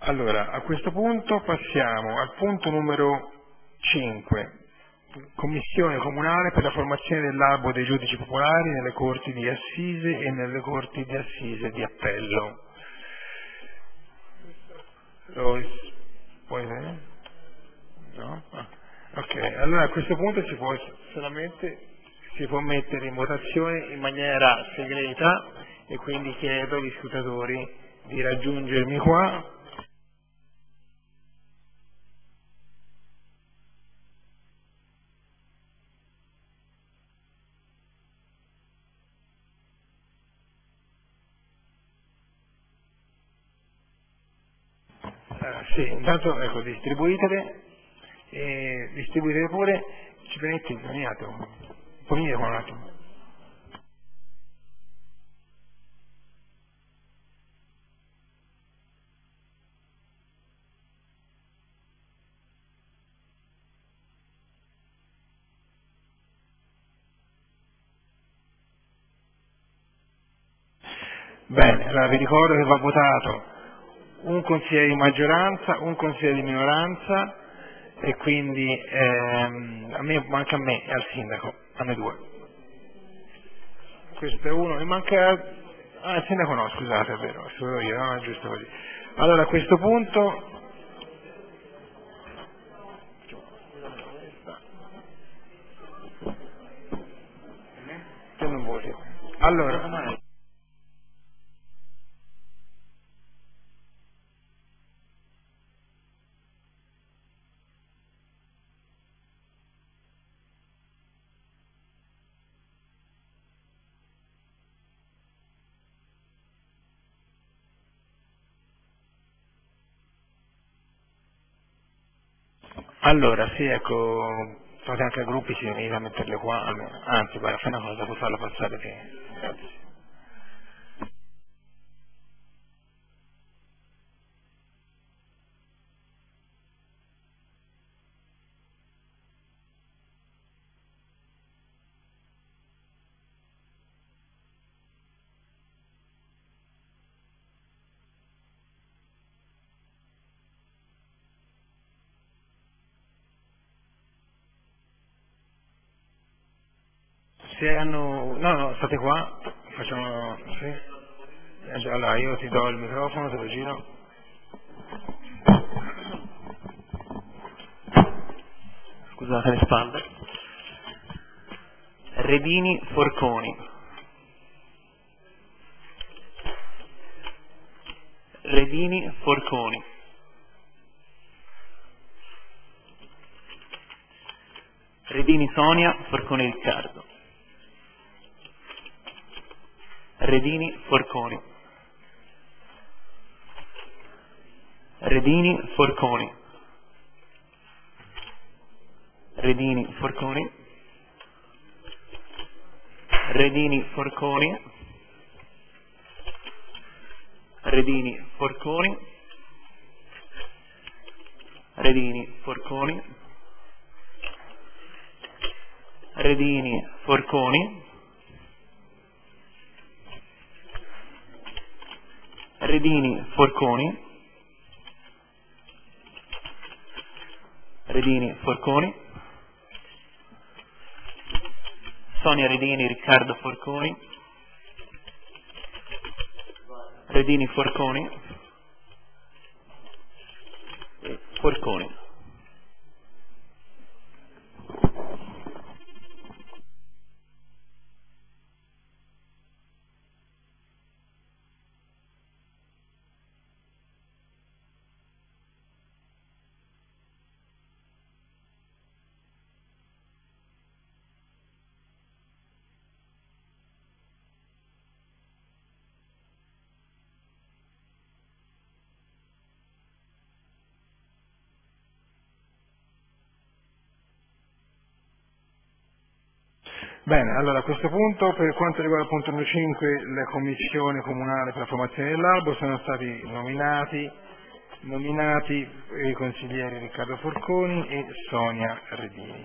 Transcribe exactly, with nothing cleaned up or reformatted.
Allora, a questo punto passiamo al punto numero cinque. Commissione comunale per la formazione dell'albo dei giudici popolari nelle corti di assise e nelle corti di assise di appello. Lo puoi vedere? No? Ah. Ok, allora a questo punto si può solamente si può mettere in votazione in maniera segreta e quindi chiedo agli scrutatori di raggiungermi qua. Ah, sì, intanto ecco, distribuitele e distribuitele pure, ci permetti un attimo, puoi venire qua un attimo. Bene, allora vi ricordo che va votato un consigliere di maggioranza, un consigliere di minoranza e quindi ehm, a me, manca a me e al sindaco, a noi due. Questo è uno, mi manca... Ah, il sindaco no, scusate, è vero, sono io, no, è giusto così. Allora a questo punto... Che non voti? Allora... Allora, sì, ecco, fate anche a gruppi, si venite a metterle qua, allora, anzi, guarda, fai una cosa, puoi farla passare te. Grazie. Se hanno... No, no, state qua, facciamo... Sì. Allora, io ti do il microfono, te lo giro. Scusate le spalle. Redini Forconi. Redini Forconi. Redini Sonia, Forconi Riccardo. Redini Forconi. Redini Forconi. Redini Forconi. Redini Forconi. Redini Forconi. Redini Forconi. Redini Forconi. Redini Forconi. Redini Forconi. Sonia Redini, Riccardo Forconi. Redini Forconi. E Forconi. Bene, allora a questo punto per quanto riguarda il punto numero cinque, la commissione comunale per la formazione dell'albo sono stati nominati, nominati i consiglieri Riccardo Forconi e Sonia Redini.